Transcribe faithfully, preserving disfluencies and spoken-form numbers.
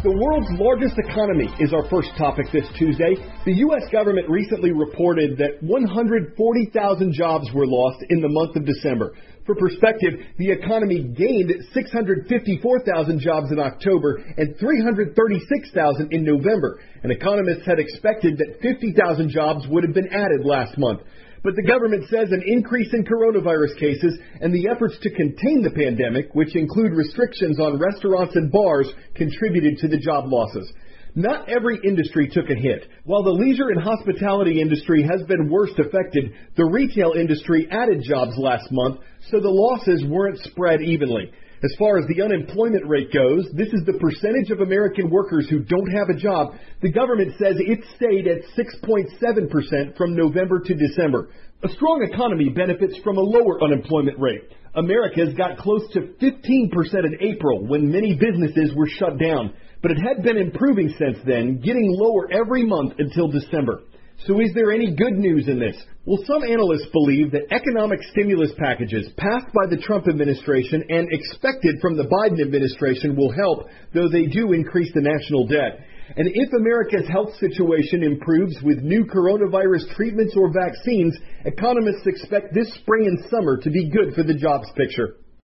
The world's largest economy is our first topic this Tuesday. The U S government recently reported that one hundred forty thousand jobs were lost in the month of December. For perspective, the economy gained six hundred fifty-four thousand jobs in October and three hundred thirty-six thousand in November. And economists had expected that fifty thousand jobs would have been added last month. But the government says an increase in coronavirus cases and the efforts to contain the pandemic, which include restrictions on restaurants and bars, contributed to the job losses. Not every industry took a hit. While the leisure and hospitality industry has been worst affected, the retail industry added jobs last month, so the losses weren't spread evenly. As far as the unemployment rate goes, this is the percentage of American workers who don't have a job. The government says it stayed at six point seven percent from November to December. A strong economy benefits from a lower unemployment rate. America's got close to fifteen percent in April when many businesses were shut down. But it had been improving since then, getting lower every month until December. So is there any good news in this? Well, some analysts believe that economic stimulus packages passed by the Trump administration and expected from the Biden administration will help, though they do increase the national debt. And if America's health situation improves with new coronavirus treatments or vaccines, economists expect this spring and summer to be good for the jobs picture.